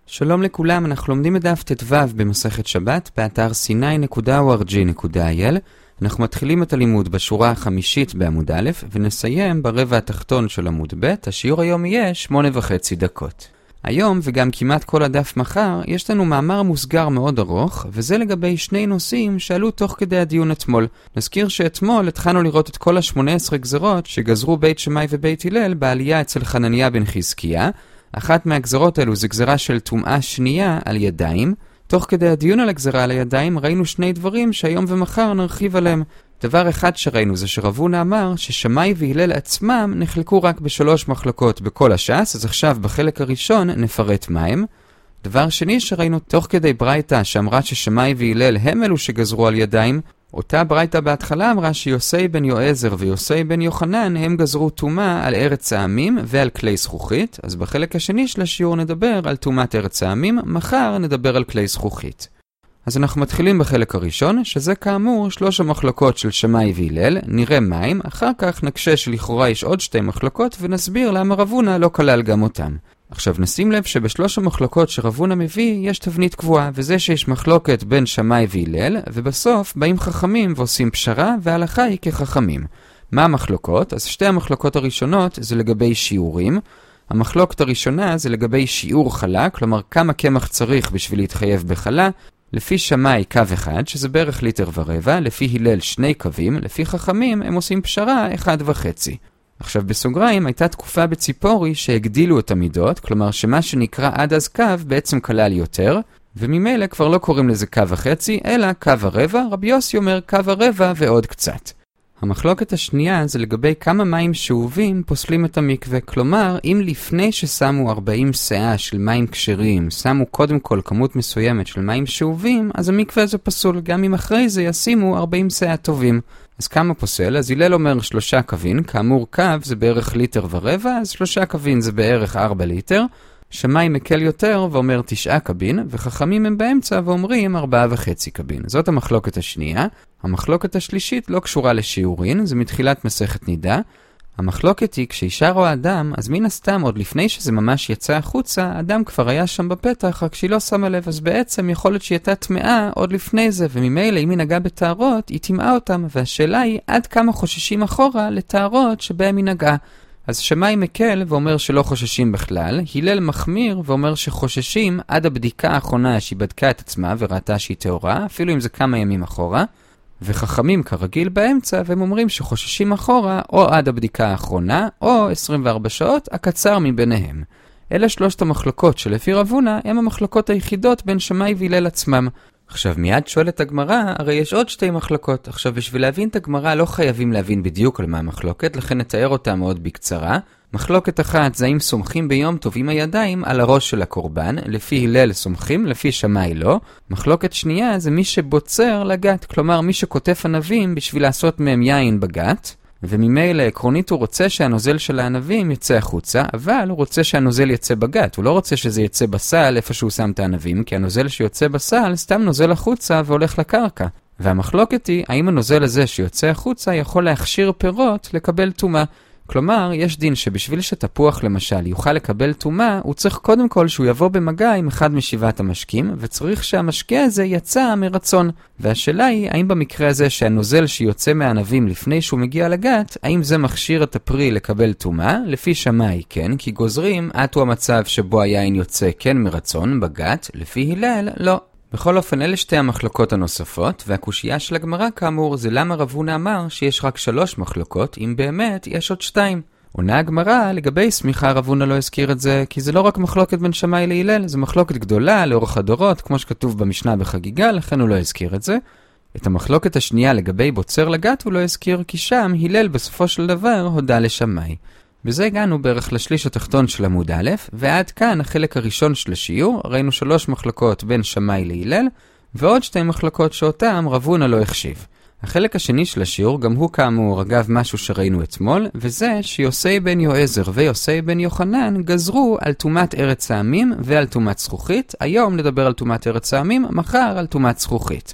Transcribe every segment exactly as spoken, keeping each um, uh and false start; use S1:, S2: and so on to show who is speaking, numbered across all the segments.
S1: שלום לכולם, אנחנו לומדים את דף ט"ו במסכת שבת, באתר סיני נקודה או אר ג'י נקודה איי אל. אנחנו מתחילים את הלימוד בשורה החמישית בעמוד א', ונסיים ברבע התחתון של עמוד ב'. השיעור היום יהיה שמונה וחצי דקות. היום, וגם כמעט כל הדף מחר, יש לנו מאמר מוסגר מאוד ארוך, וזה לגבי שני נושאים שעלו תוך כדי הדיון אתמול. נזכיר שאתמול התחלנו לראות את כל ה-שמונה עשרה גזרות שגזרו בית שמאי ובית הלל בעלייה אצל חנניה בן חזקיה. אחת מהגזרות האלו זה גזרה של טומאה שנייה על ידיים. תוך כדי הדיון על הגזרה על הידיים ראינו שני דברים שהיום ומחר נרחיב עליהם. דבר אחד שראינו זה שרב הונא אמר ששמאי והלל עצמם נחלקו רק בשלוש מחלקות בכל הש"ס, אז עכשיו בחלק הראשון נפרט מהם. דבר שני שראינו תוך כדי ברייתא שאמרה ששמאי והלל הם אלו שגזרו על ידיים, אותה ברייתא בהתחלה אמרה שיוסי בן יועזר ויוסי בן יוחנן הם גזרו טומאה על ארץ העמים ועל כלי זכוכית. אז בחלק השני של השיעור נדבר על טומאת ארץ העמים, מחר נדבר על כלי זכוכית. אז אנחנו מתחילים בחלק הראשון, שזה כאמור שלוש המחלוקות של שמאי והלל. נראה מים, אחר כך נקשה שלכאורה יש עוד שתי מחלוקות ונסביר למה רב הונא לא כלל גם אותם. עכשיו נשים לב שבשלוש המחלוקות שרב הונא מביא יש תבנית קבועה, וזה שיש מחלוקת בין שמאי והלל, ובסוף באים חכמים ועושים פשרה, וההלכה היא כחכמים. מה המחלוקות? אז שתי המחלוקות הראשונות זה לגבי שיעורים. המחלוקת הראשונה זה לגבי שיעור חלה, כלומר כמה קמח צריך בשביל להתחייב בחלה. לפי שמאי קו אחד, שזה בערך ליטר ורבע, לפי הלל שני קווים, לפי חכמים הם עושים פשרה אחד וחצי. עכשיו בסוגריים הייתה תקופה בציפורי שהגדילו את המידות, כלומר שמה שנקרא עד אז קו בעצם כלל יותר, וממילא כבר לא קוראים לזה קו וחצי, אלא קו הרבע. רבי יוסי אומר קו הרבע ועוד קצת. המחלוקת השנייה זה לגבי כמה מים שאובים פוסלים את המקווה, כלומר אם לפני ששמו ארבעים שאה של מים כשרים, שמו קודם כל כמות מסוימת של מים שאובים, אז המקווה זה פסול, גם אם אחרי זה ישימו ארבעים שאה טובים. אז כמה פוסל? אז הלל אומר שלושה קווין, כאמור קו זה בערך ליטר ורבע, אז שלושה קווין זה בערך ארבע ליטר. שמאי מקל יותר ואומר תשעה קבין, וחכמים הם באמצע ואומרים ארבעה וחצי קבין. זאת המחלוקת השנייה. המחלוקת השלישית לא קשורה לשיעורין, זה מתחילת מסכת נידה. המחלוקת היא כשאישה רואה אדם, אז מן הסתם עוד לפני שזה ממש יצא החוצה, אדם כבר היה שם בפתח, רק שהיא לא שמה לב, אז בעצם יכול להיות שהיא הייתה טמאה עוד לפני זה, וממילא אם היא נגעה בטהרות, היא טמאה אותם, והשאלה היא עד כמה חוששים אחורה לטהרות שבהם היא נגעה. אז שמאי מקל ואומר שלא חוששים בכלל, הלל מחמיר ואומר שחוששים עד הבדיקה האחרונה שהיא בדקה את עצמה וראתה שהיא טהורה, אפילו אם זה כמה ימים אחורה, וחכמים כרגיל באמצע והם אומרים שחוששים אחורה או עד הבדיקה האחרונה או עשרים וארבע שעות, הקצר מביניהם. אלה שלושת המחלוקות שלפי רב הונא הם המחלוקות היחידות בין שמאי והלל עצמם. עכשיו מיד שואלת הגמרא, הרי יש עוד שתי מחלוקות. עכשיו בשביל להבין את הגמרא לא חייבים להבין בדיוק על מה המחלוקת, לכן נתאר אותה מאוד בקצרה. מחלוקת אחת זה אם סומכים ביום טוב עם הידיים על הראש של הקורבן, לפי הלל סומכים, לפי שמאי לא. מחלוקת שנייה זה מי שבוצר לגת, כלומר מי שכותף ענבים בשביל לעשות מהם יין בגת, וממילא עקרונית הוא רוצה שהנוזל של הענבים יצא החוצה, אבל הוא רוצה שהנוזל יצא בגת, הוא לא רוצה שזה יצא בסל איפה שהוא שם את הענבים, כי הנוזל שיוצא בסל סתם נוזל החוצה והולך לקרקע. והמחלוקת היא האם הנוזל הזה שיוצא החוצה יכול להכשיר פירות לקבל טומאה. כלומר, יש דין שבשביל שתפוח למשל יוכל לקבל טומאה, הוא צריך קודם כל שהוא יבוא במגע עם אחד משבעת המשקים, וצריך שהמשקה הזה יצא מרצון. והשאלה היא, האם במקרה הזה שהנוזל שיוצא מהענבים לפני שהוא מגיע לגת, האם זה מכשיר את הפרי לקבל טומאה? לפי שמאי כן, כי גוזרים עד הוא המצב שבו היין יוצא כן מרצון בגת, לפי הלל לא. בכל אופן אלה שתי המחלוקות הנוספות, והקושייה של הגמרא כאמור זה למה רב הונא אמר שיש רק שלוש מחלוקות, אם באמת יש עוד שתיים. עונה הגמרא לגבי סמיכה רב הונא לא הזכיר את זה, כי זה לא רק מחלוקת בין שמאי להלל, זה מחלוקת גדולה לאורך הדורות, כמו שכתוב במשנה בחגיגה, לכן הוא לא הזכיר את זה. את המחלוקת השנייה לגבי בוצר לגת הוא לא הזכיר, כי שם הלל בסופו של דבר הודה לשמאי. בזה הגענו בערך לשליש התחתון של עמוד א', ועד כאן החלק הראשון של השיעור. ראינו שלוש מחלקות בין שמאי להלל, ועוד שתי מחלקות שאותם רב הונא לא החשיב. החלק השני של השיעור גם הוא כאמור אגב משהו שראינו אתמול, וזה שיוסי בן יועזר ויוסי בן יוחנן גזרו על טומאת ארץ העמים ועל טומאת זכוכית. היום נדבר על טומאת ארץ העמים, מחר על טומאת זכוכית.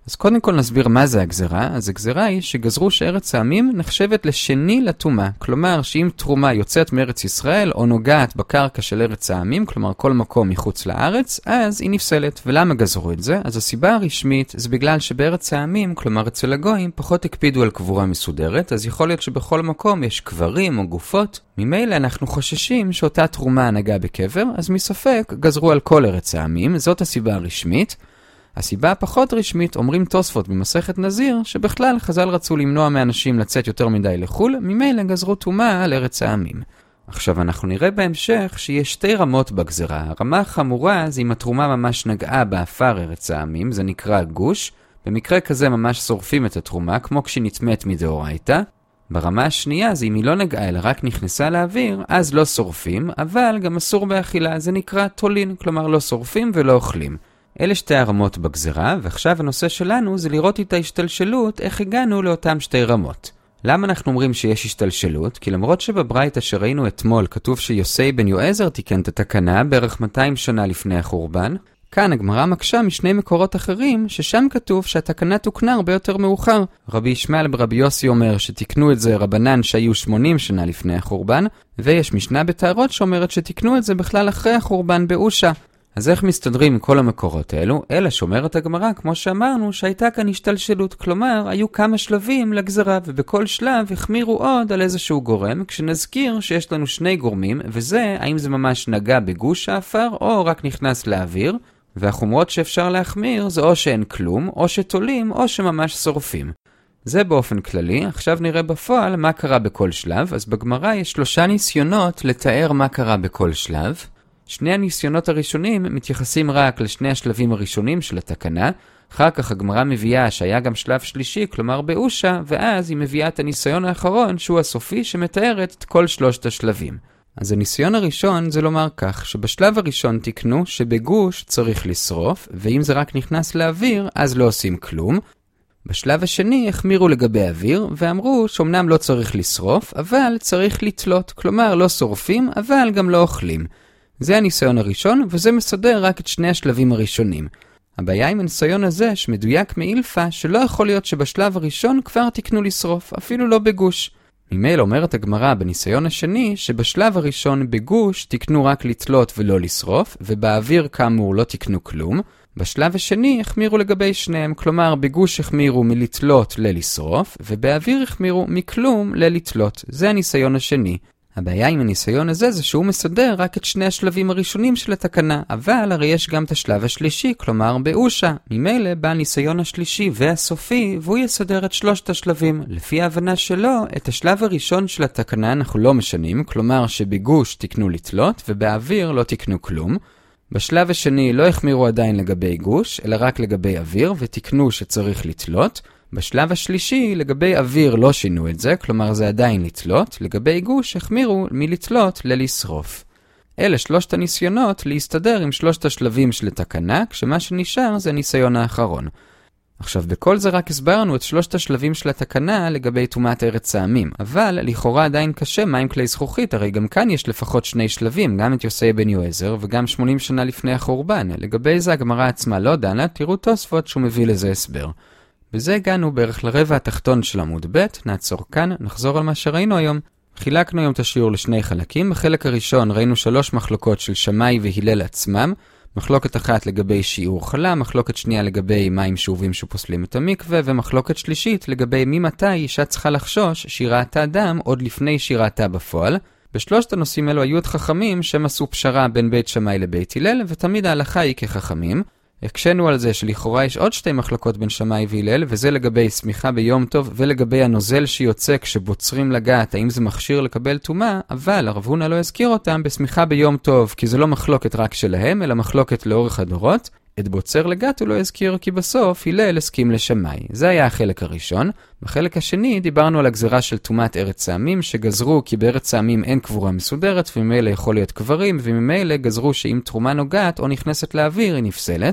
S1: אז קודם כל נסביר מה זה הגזרה. אז הגזרה היא שגזרו שארץ העמים נחשבת לשני לטומאה. כלומר, שאם תרומה יוצאת מארץ ישראל או נוגעת בקרקע של ארץ העמים, כלומר כל מקום מחוץ לארץ, אז היא נפסלת. ולמה גזרו את זה? אז הסיבה הרשמית זה בגלל שבארץ העמים, כלומר אצל הגויים, פחות הקפידו על קבורה מסודרת, אז יכול להיות שבכל מקום יש קברים או גופות. ממילא אנחנו חוששים שאותה תרומה נגעה בקבר, אז מספק גזרו על כל ארץ העמים. זאת הסיבה הרשמית. הסיבה הפחות רשמית, אומרים תוספות במסכת נזיר, שבכלל חז"ל רצו למנוע מאנשים לצאת יותר מדי לחול, ממילא גזרו טומאה על ארץ העמים. עכשיו אנחנו נראה בהמשך שיש שתי רמות בגזרה. הרמה החמורה זה אם התרומה ממש נגעה באפר ארץ העמים, זה נקרא גוש. במקרה כזה ממש שורפים את התרומה, כמו כשנטמאת מדאורייתא. ברמה השנייה זה אם היא לא נגעה אלא רק נכנסה לאוויר, אז לא שורפים, אבל גם אסור באכילה, זה נקרא תולין, כלומר לא שורפים ולא אוכלים. אלה שתי הרמות בגזרה, ועכשיו הנושא שלנו זה לראות את ההשתלשלות, איך הגענו לאותם שתי רמות. למה אנחנו אומרים שיש השתלשלות? כי למרות שבברייתא שראינו אתמול כתוב שיוסי בן יועזר תיקן את התקנה בערך מאתיים שנה לפני החורבן, כאן הגמרא מקשה משני מקורות אחרים ששם כתוב שהתקנה תוקנה הרבה יותר מאוחר. רבי ישמעאל ברבי יוסי אומר שתיקנו את זה רבנן שהיו שמונים שנה לפני החורבן, ויש משנה בתארות שאומרת שתיקנו את זה בכלל אחרי החורבן באושה. אז איך מסתדרים עם כל המקורות האלו? אלא שאומרת הגמרא, כמו שאמרנו, שהייתה כאן השתלשלות. כלומר, היו כמה שלבים לגזרה, ובכל שלב החמירו עוד על איזשהו גורם, כשנזכיר שיש לנו שני גורמים, וזה, האם זה ממש נגע בגוש האפר, או רק נכנס לאוויר, והחומרות שאפשר להחמיר זה או שאין כלום, או שתולים, או שממש שורפים. זה באופן כללי. עכשיו נראה בפועל מה קרה בכל שלב. אז בגמרא יש שלושה ניסיונות לתאר מה קרה בכל שלב. שני הניסיונות הראשונים מתייחסים רק לשני השלבים הראשונים של התקנה. אחר כך הגמרא מביאה שהיה גם שלב שלישי, כלומר באושה, ואז היא מביאה את הניסיון האחרון שהוא הסופי שמתארת את כל שלושת השלבים. אז הניסיון הראשון זה לומר כך, שבשלב הראשון תקנו שבגוש צריך לשרוף, ואם זה רק נכנס לאוויר אז לא עושים כלום. בשלב השני החמירו לגבי אוויר, ואמרו שאומנם לא צריך לשרוף, אבל צריך לתלות, כלומר לא שורפים, אבל גם לא אוכלים. זה הניסיון הראשון, וזה מסדר רק את שני השלבים הראשונים. הבעיה עם הניסיון הזה שמדויק מאילפה, שלא יכול להיות שבשלב הראשון כבר תקנו לשרוף, אפילו לא בגוש. ממילא אומרת הגמרא בניסיון השני, שבשלב הראשון בגוש תקנו רק לתלות ולא לשרוף, ובאוויר כאמור לא תקנו כלום. בשלב השני החמירו לגבי שניהם, כלומר בגוש החמירו מלתלות ללשרוף, ובאוויר החמירו מכלום ללתלות. זה הניסיון השני. הבעיה עם הניסיון הזה זה שהוא מסדר רק את שני השלבים הראשונים של התקנה, אבל הרי יש גם את השלב השלישי, כלומר באושה. ממילא בא הניסיון השלישי והסופי, והוא יסדר את שלושת השלבים. לפי ההבנה שלו, את השלב הראשון של התקנה אנחנו לא משנים, כלומר שבגוש תקנו לתלות, ובאוויר לא תקנו כלום. בשלב השני לא החמירו עדיין לגבי גוש, אלא רק לגבי אוויר, ותקנו שצריך לתלות. בשלב השלישי, לגבי אוויר לא שינו את זה, כלומר זה עדיין לתלות, לגבי גוש החמירו מלתלות ללשרוף. אלה שלושת הניסיונות להסתדר עם שלושת השלבים של התקנה, כשמה שנשאר זה הניסיון האחרון. עכשיו, בכל זה רק הסברנו את שלושת השלבים של התקנה לגבי טומאת ארץ העמים, אבל לכאורה עדיין קשה מה עם כלי זכוכית, הרי גם כאן יש לפחות שני שלבים, גם את יוסי בן יועזר וגם שמונים שנה לפני החורבן. לגבי זה הגמרא עצמה לא דנה, תראו תוספות שהוא מביא לזה הסבר. בזה הגענו בערך לרבע התחתון של עמוד ב', נעצור כאן, נחזור על מה שראינו היום. חילקנו היום את השיעור לשני חלקים. בחלק הראשון ראינו שלוש מחלוקות של שמאי והילל עצמם. מחלוקת אחת לגבי שיעור חלה, מחלוקת שנייה לגבי מים שאובים שפוסלים את המקווה, ומחלוקת שלישית לגבי ממתי אישה צריכה לחשוש שהיא ראתה דם עוד לפני שהיא ראתה בפועל. בשלושת הנושאים אלו היו את חכמים שהם עשו פשרה בין בית שמאי לבית הילל, ותמיד ההלכה היא כחכמים. הקשנו על זה שלכאורה יש עוד שתי מחלקות בין שמאי והילל, וזה לגבי סמיכה ביום טוב ולגבי הנוזל שיוצא כשבוצרים לגעת, האם זה מכשיר לקבל טומאה, אבל הרב הונא לא הזכיר אותם בסמיכה ביום טוב, כי זה לא מחלוקת רק שלהם, אלא מחלוקת לאורך הדורות. את בוצר לגעת הוא לא הזכיר, כי בסוף הילל הסכים לשמאי. זה היה החלק הראשון. בחלק השני דיברנו על הגזרה של טומאת ארץ העמים, שגזרו כי בארץ העמים אין קבורה מסודרת, וממילא יכול להיות קברים, וממילא גזרו שאם תרומה נוגעת או נכנסת לאוויר היא נפסלת.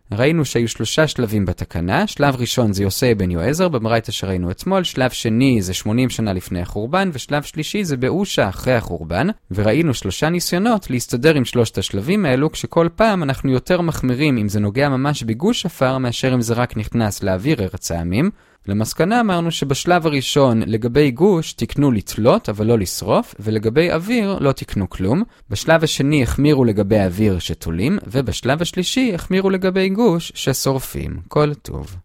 S1: ראינו שהיו שלושה שלבים בתקנה. שלב ראשון זה יוסי בן יועזר, במראית שראינו אתמול. שלב שני זה שמונים שנה לפני החורבן, ושלב שלישי זה באושה אחרי החורבן. וראינו שלושה ניסיונות להסתדר עם שלושת השלבים האלו, כשכל פעם אנחנו יותר מחמירים אם זה נוגע ממש בגוש שפר, מאשר אם זה רק נכנס לאוויר ארץ העמים. למסקנה אמרנו שבשלב הראשון לגבי גוש תקנו לתלות אבל לא לשרוף, ולגבי אוויר לא תקנו כלום. בשלב השני החמירו לגבי אוויר שתולים, ובשלב השלישי החמירו לגבי גוש ששורפים. כל טוב.